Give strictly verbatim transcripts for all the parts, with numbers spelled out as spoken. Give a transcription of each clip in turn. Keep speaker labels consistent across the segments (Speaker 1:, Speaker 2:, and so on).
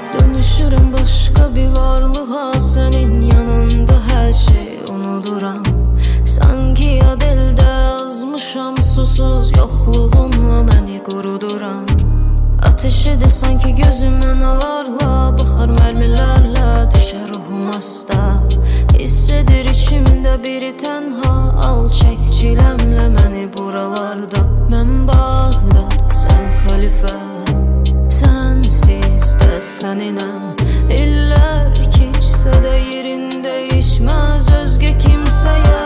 Speaker 1: Dönüşürüm başka bir varlığa, senin yanında her şeyi unuduram. Sanki yad elde yazmışam, susuz yokluğunla məni quruduram. Ateşidir sanki gözümün alarla, baxar mərmilərlə düşər ruhum asta. Hiss edir içimdə biri tənha, al çək çiləmlə məni buralarda. Mən Bağdad, sən xəlifə, sənsiz də səninəm. İllər keçsə də yerin dəyişməz özgə kimsəyə.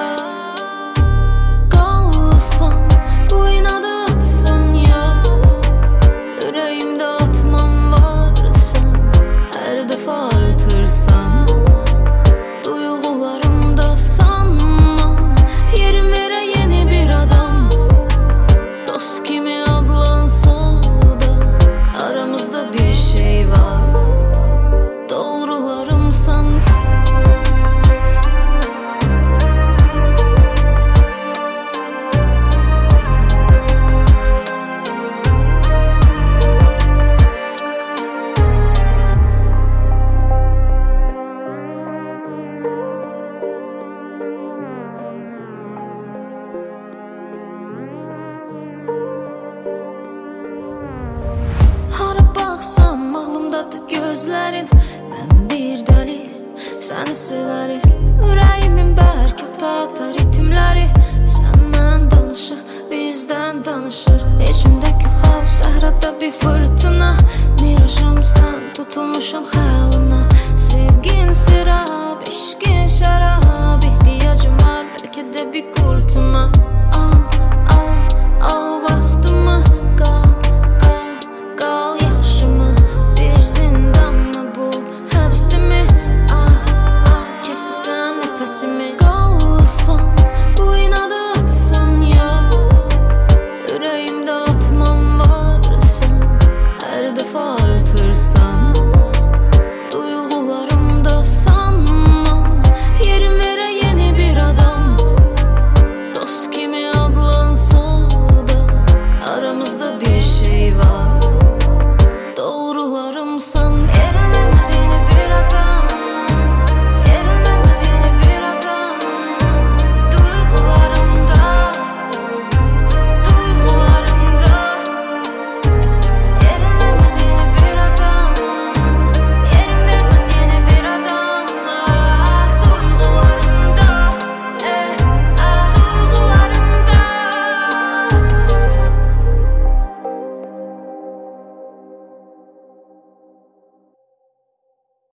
Speaker 1: Qalsan, bu inadı atsan ya, ürəyimdə atmam varsan, hər dəfə artırsan, duyğularımda sanmam, yerim verə yeni bir adam. Dost kimi adlansa da aramızda bir şey var, doğrularımsan. Hara baxsam ağlımdadır gözlərin, mən bir dəli səni sevəli. Ürəyimin bərk ata-ata ritmləri səndən danışır, bizdən danışır. İçimdəki xav səhrada bir fırtına, mirajım sən, tutulmuşam xəyal.